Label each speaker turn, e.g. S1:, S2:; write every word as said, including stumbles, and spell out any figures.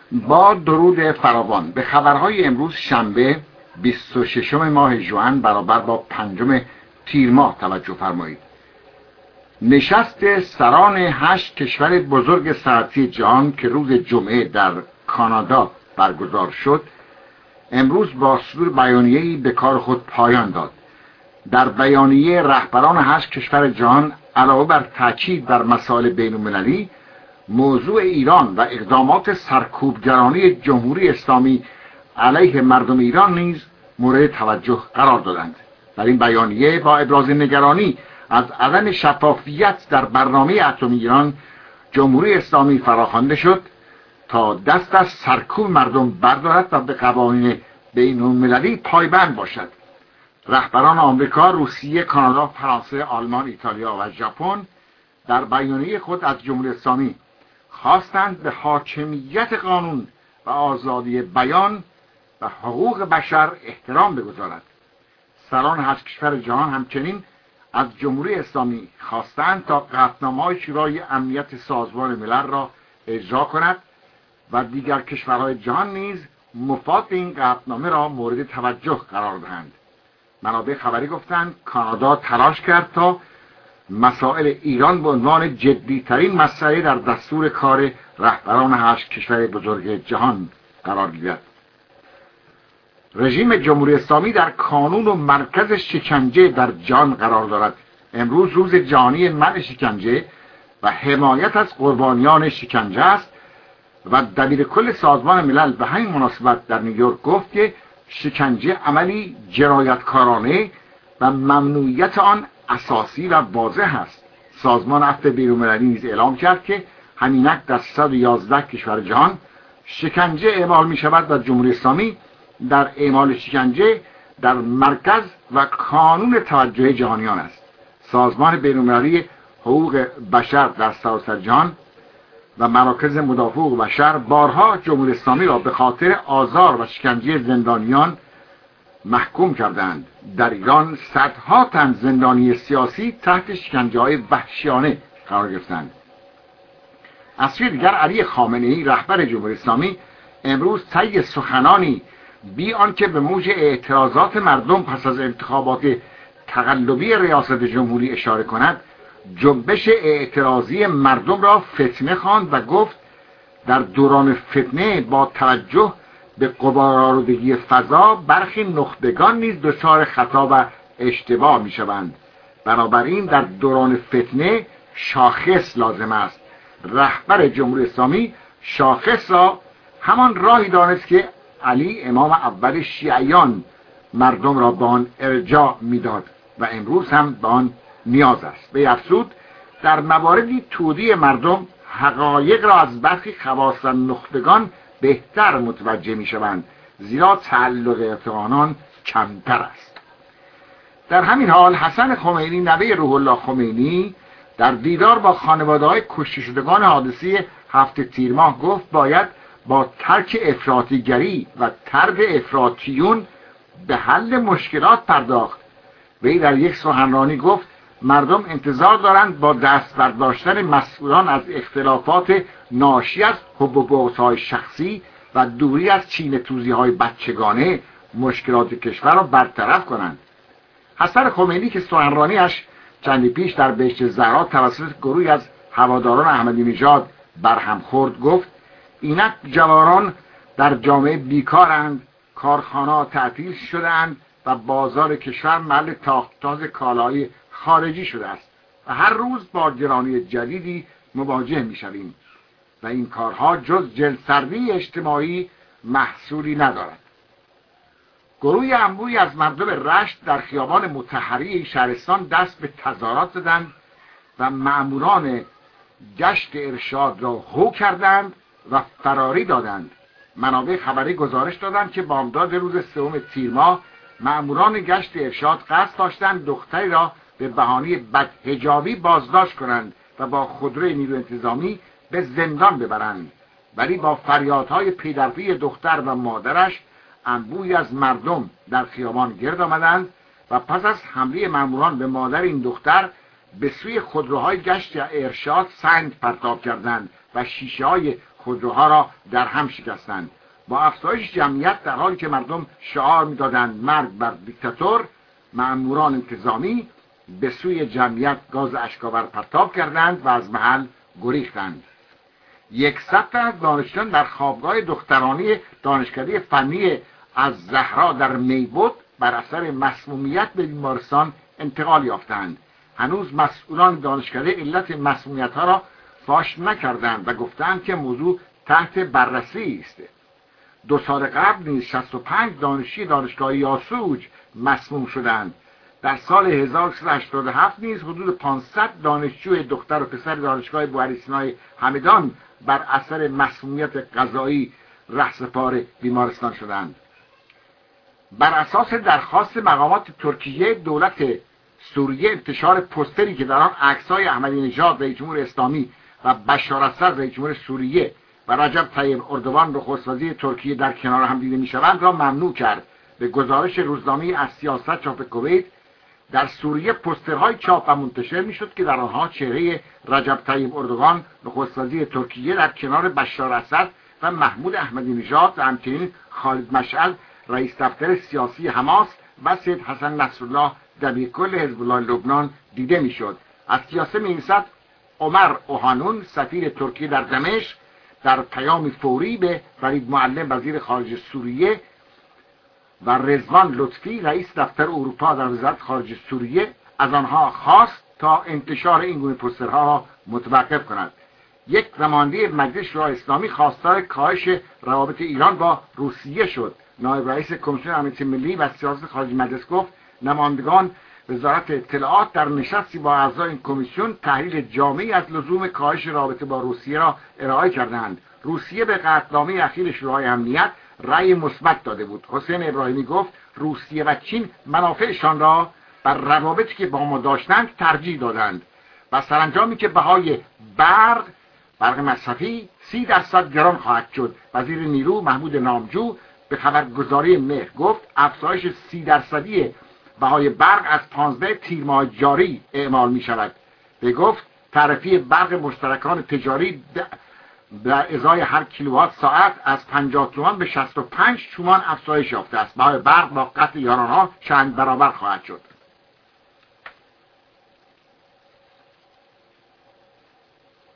S1: با درود فراوان به خبرهای امروز شنبه بیست و ششم ماه ژوئن برابر با پنجم تیر ماه توجه فرمایید. نشست سران هشت کشور بزرگ صنعتی جهان که روز جمعه در کانادا برگزار شد امروز با صدور بیانیه‌ای به کار خود پایان داد. در بیانیه رهبران هشت کشور جهان علاوه بر تاکید بر مسائل بین‌المللی، موضوع ایران و اقدامات سرکوبگرانه جمهوری اسلامی علیه مردم ایران نیز مورد توجه قرار دادند. در این بیانیه با ابراز نگرانی از عدم شفافیت در برنامه اتمی ایران، جمهوری اسلامی فراخوانده شد تا دست از سرکوب مردم بردارد و به قوانین بین‌المللی پایبند باشد. رهبران آمریکا، روسیه، کانادا، فرانسه، آلمان، ایتالیا و ژاپن در بیانیه خود از جمهوری اسلامی خواستند به حاکمیت قانون و آزادی بیان و حقوق بشر احترام بگذارد. سران هشت کشور جهان همچنین از جمهوری اسلامی خواستند تا قطعنامه‌های شورای امنیت سازمان ملل را اجرا کند و دیگر کشورهای جهان نیز مفاد این قطعنامه را مورد توجه قرار دهند. منابع خبری گفتند کانادا تلاش کرد تا مسائل ایران به عنوان جدی‌ترین مسئله در دستور کار رهبران هشت کشور بزرگ جهان قرار گیرد. رژیم جمهوری اسلامی در کانون و مرکز شکنجه در جهان قرار دارد. امروز روز جهانی منع شکنجه و حمایت از قربانیان شکنجه است و دبیرکل سازمان ملل به همین مناسبت در نیویورک گفت که شکنجه عملی جنایتکارانه و ممنوعیت آن اساسی و واضح است. سازمان عفو بین‌المللی نیز اعلام کرد که همینک در صد و یازده کشور جهان شکنجه اعمال می شود و جمهوری اسلامی در اعمال شکنجه در مرکز و کانون توجه جهانیان است. سازمان بین‌المللی حقوق بشر در سراسر جهان و مراکز مدافع حقوق بشر بارها جمهوری اسلامی را به خاطر آزار و شکنجه زندانیان محکوم کردند. در ایران صدها تن زندانی سیاسی تحت شکنجه‌های وحشیانه قرار گرفتند. از سوی دیگر علی خامنه‌ای رهبر جمهوری اسلامی امروز طی سخنانی بی آنکه به موج اعتراضات مردم پس از انتخابات تقلبی ریاست جمهوری اشاره کند، جنبش اعتراضی مردم را فتنه خواند و گفت در دوران فتنه با توجه به غبارآلودگی فضا برخی نخبگان نیز دچار خطا و اشتباه میشوند. بنابراین در دوران فتنه شاخص لازم است. رهبر جمهوری اسلامی شاخص را همان راهی دانست که علی امام اول شیعیان مردم را به آن ارجاع میداد و امروز هم به آن نیاز است. به افزود در مواردی توده مردم حقایق را از برخی خواص و نخبگان بهتر متوجه می شوند، زیرا تعلق آنان کمتر است. در همین حال حسن خمینی نوه روح الله خمینی در دیدار با خانواده‌های کشته شدگان حادثه هفت تیر ماه گفت باید با ترک افراطیگری و طرد افراطیون به حل مشکلات پرداخت. وی در یک سخنرانی گفت مردم انتظار دارند با دست برداشتن مسئولان از اختلافات ناشی از حب و بغض‌های شخصی و دوری از کینه‌توزی‌های بچگانه مشکلات کشور را برطرف کنند. حسن خمینی که سخنرانی‌اش چندی پیش در بهشت زهرا توسط گروهی از هواداران احمدی نژاد برهم خورد گفت اینک جوانان در جامعه بیکارند، کارخانه‌ها تعطیل شده‌اند و بازار کشور محل تاختاز کالای خارجی شده است و هر روز با گرانی جدیدی مواجه می‌شویم و این کارها جز جلسردی اجتماعی محصولی ندارد. گروهی انبوهی از مردم رشت در خیابان مطهری شهرستان دست به تظاهرات زدند و مأموران گشت ارشاد را هو کردند و فراری دادند. منابع خبری گزارش دادند که بامداد روز سوم تیر ماه مأموران گشت ارشاد قصد داشتند دختری را به بهانه بدحجابی بازداشت کنند و با خودروی نیروی انتظامی به زندان ببرند، ولی با فریادهای پی‌درپی دختر و مادرش انبوهی از مردم در خیابان گرد آمدند و پس از حمله مأموران به مادر این دختر به سوی خودروهای گشت ارشاد سنگ پرتاب کردند و شیشه‌های خودروها را در هم شکستند. با افزایش جمعیت در حالی که مردم شعار می‌دادند مرگ بر دیکتاتور، مأموران انتظامی به سوی جمعیت گاز اشک‌آور پرتاب کردند و از محل گریختند. یکصد تن از دانشجویان در خوابگاه دخترانی دانشکده فنی از زهرا در میبود بر اثر مسمومیت به بیمارستان انتقال یافتند. هنوز مسئولان دانشکده علت مسمومیت‌ها را فاش نکردند و گفتند که موضوع تحت بررسی است. دو سال قبل نیز شصت و پنج دانشجوی دانشگاه یاسوج مسموم شدند. در سال هزار و سیصد و هشتاد و هفت نیز حدود پانصد دانشجوی دختر و پسر دانشگاه بوهریسینای همدان بر اثر مسمومیت غذایی رهسپار بیمارستان شدند. بر اساس درخواست مقامات ترکیه، دولت سوریه انتشار پوستری که در آن عکس‌های احمدی نژاد رئیس جمهور اسلامی و بشار اسد رئیس جمهور سوریه و رجب طیب اردوغان نخست وزیر ترکیه در کنار هم دیده می‌شوند را ممنوع کرد. به گزارش روزنامه از سیاست چاپ کویت، در سوریه پوسترهای چاپ و منتشر میشد که در آنها چهره رجب طیب اردوغان نخست وزیر ترکیه در کنار بشار اسد و محمود احمدی نژاد و همچنین خالد مشعل رئیس دفتر سیاسی حماس و سید حسن نصرالله دبیرکل حزب الله لبنان دیده میشد. از سیاست می‌نویسد عمر اوهانون سفیر ترکیه در دمشق در پیامی فوری به فرید معلم وزیر خارجه سوریه و رضوان لطفی رئیس دفتر اروپا در وزارت خارجه سوریه از آنها خواست تا انتشار این گونه پوسترها را متوقف کنند. یک نماینده مجلس شورای اسلامی خواستار کاهش روابط ایران با روسیه شد. نایب رئیس کمیسیون امنیت ملی و سیاست خارجی مجلس گفت نمایندگان وزارت اطلاعات در نشستی با اعضای این کمیسیون تحلیل جامعی از لزوم کاهش رابطه با روسیه را ارائه کردند. روسیه به قطعنامه اخیر شورای امنیت رأی مثبت داده بود. حسین ابراهیمی گفت روسیه و چین منافعشان را بر روابطی که با ما داشتند ترجیح دادند و سرانجامی که بهای برق برق مصرفی سی درصد گران خواهد شد. وزیر نیرو محمود نامجو به خبرگزاری مهر گفت افزایش سی درصدی بهای برق از پانزده تیر ماه جاری اعمال می شود. به گفت تعرفه برق مشترکان تجاری در ازای هر کیلووات ساعت از پنجاه تومان به شصت و پنج تومان افزایش یافته است. بهای برق با قطع یارانها چند برابر خواهد شد.